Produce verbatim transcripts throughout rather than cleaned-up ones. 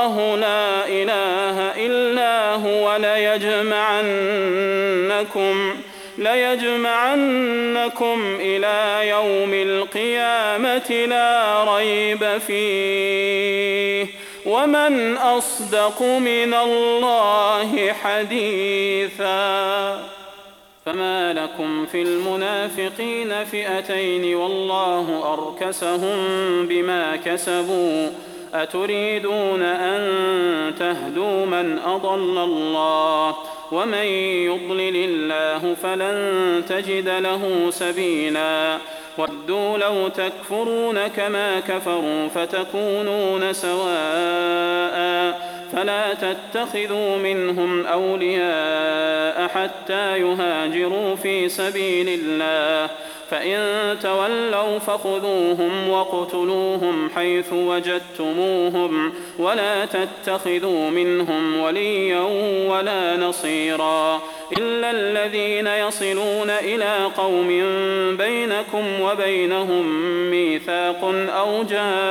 الله لا إله إلا هو ليجمعنكم ليجمعنكم إلى يوم القيامة لا ريب فيه ومن أصدق من الله حديثا. فما لكم في المنافقين فئتين والله أركسهم بما كسبوا أتريدون أن تهدوا من أضل الله ومن يضلل الله فلن تجد له سبيلا. ودوا لو تكفرون كما كفروا فتكونون سواء فلا تتخذوا منهم أولياء حتى يهاجروا في سبيل الله فإن تولوا فخذوهم واقتلوهم حيث وجدتموهم ولا تتخذوا منهم وليا ولا نصيرا إلا الذين يصلون إلى قوم بينكم وبينهم ميثاق أو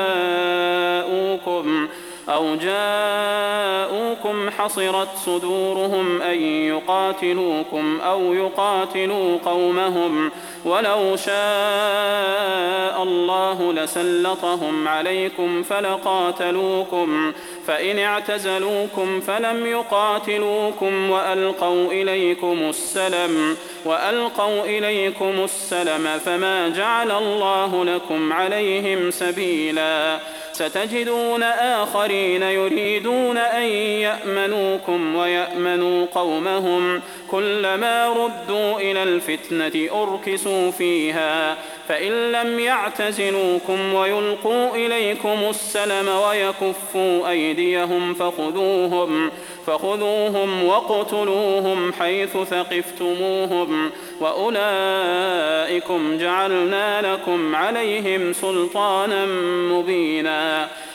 جاءوكم أو جاءوكم حصرت صدورهم أن يقاتلوكم أو يقاتلوا قومهم ولو شاء الله لسلطهم عليكم فلقاتلوكم فإن اعتزلوكم فلم يقاتلوكم وألقوا إليكم السلم وألقوا إليكم السلم فما جعل الله لكم عليهم سبيلا. ستجدون آخرين يريدون أن يأمنوكم ويأمنوا قومهم كلما ردوا إلى الفتنة أركسوا فيها فإن لم يعتزلوكم ويلقوا إليكم السلم ويكفوا أيديهم فخذوهم فخذوهم واقتلوهم حيث ثقفتموهم وأولئكم جعلنا لكم عليهم سلطانا مبينا.